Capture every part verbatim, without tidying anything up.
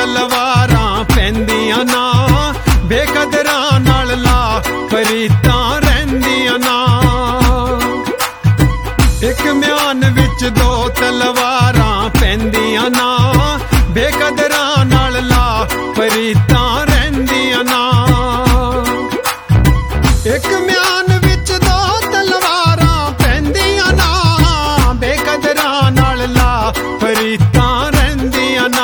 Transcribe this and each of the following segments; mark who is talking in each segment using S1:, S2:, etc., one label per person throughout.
S1: तलवारां पैंदियां ना, बेकदरां नाल ला फरीतां रहिंदियां ना। एक म्यान विच दो तलवारां पैंदियां ना, बेकदरां नाल ला फरीतां रहिंदियां ना। एक म्यान विच दो तलवारां पैंदियां ना, बेकदरां नाल ला फरीतां रहिंदियां ना।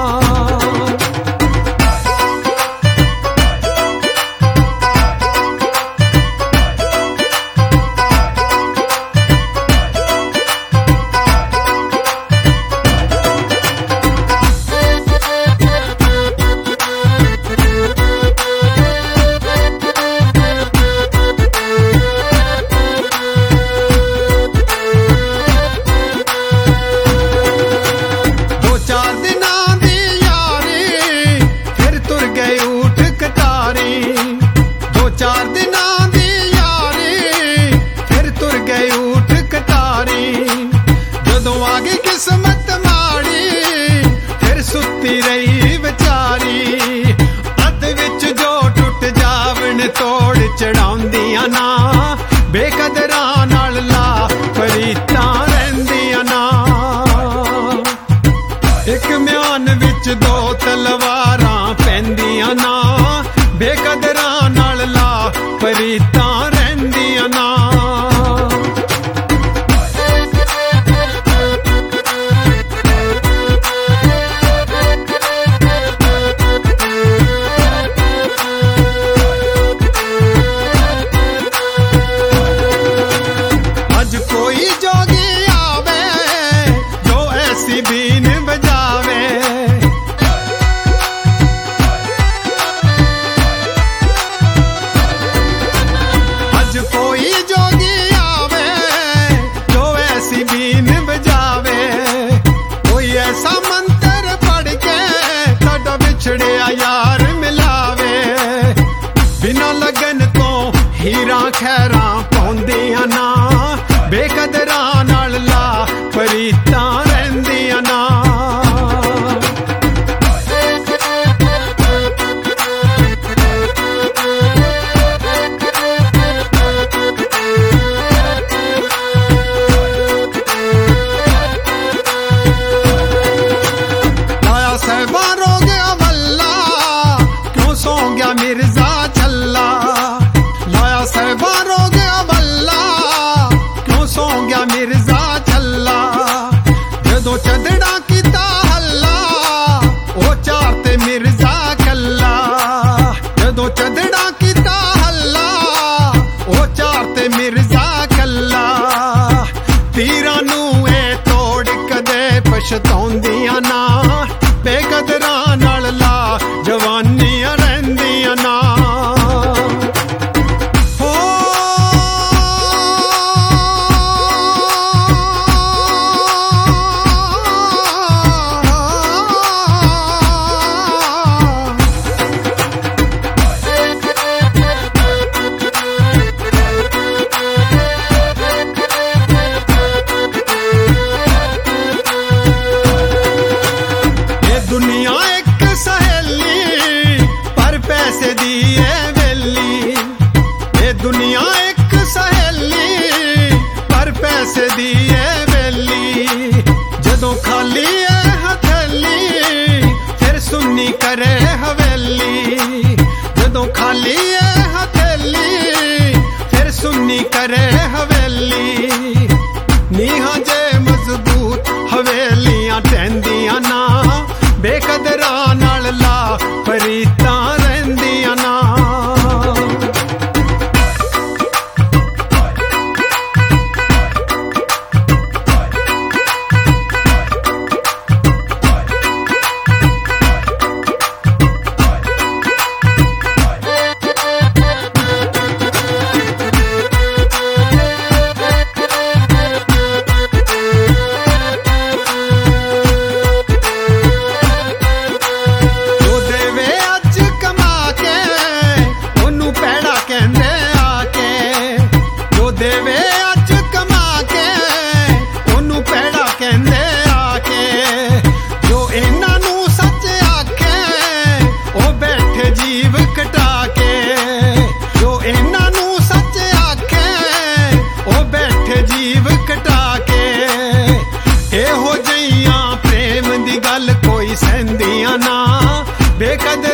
S1: चार दिनां दी यारी फिर तुर गए ऊठ कटारी। जदों आ गई किस्मत माड़ी फिर सुती रही बेचारी। अध विच जो टुट जावन तोड़ चढ़ाउंदियां ना, बेकदरां नाल ला फरीतां रहिंदियां ना। एक म्यान विच दो तलवारां पैंदियां ना, बेकदरां नाल ला फरीतां रहिंदियां ना। अज कोई जोगी आवे जो ऐसी बीन बजावे। कोई जोगी आवे जो ऐसी बीन बजावे। कोई ऐसा मंत्र पढ़ के साडा बिछड़िया यार मिलावे। बिना लगन तो हीरा खैरा पाउंदियां ना, बेकदरां नाल ला फरीतां रहिंदियां ना। मिर्जा चल्ला लाया सहबान हो गया बल्ला, क्यों सो गया मिर्जा चल्ला। जदों चदड़ा कीता हल्ला ओ चार ते मिर्जा कल्ला। जदों चदड़ा कीता हल्ला ओ चार ते मिर्जा कल्ला। तीरां नूं ए तोड़ कदे पछताउंदियां ना, बेकदरां नाल ला जवानियां रहिंदियां ना। दुनिया एक सहेली पर पैसे दिए वेली। ये दुनिया एक सहेली पर पैसे दिए वेली। जदों खाली है हथेली फिर सुन्नी करे हवेली। जदों खाली है हथेली फिर सुन्नी करे हवेली। नीहां जे मजबूत हवेलियां टहंदियां ना, बेकदरां नाल ला फरीतां रहिंदियां ना। जो देवे अज कमा के ਇਹ ਕਦੇ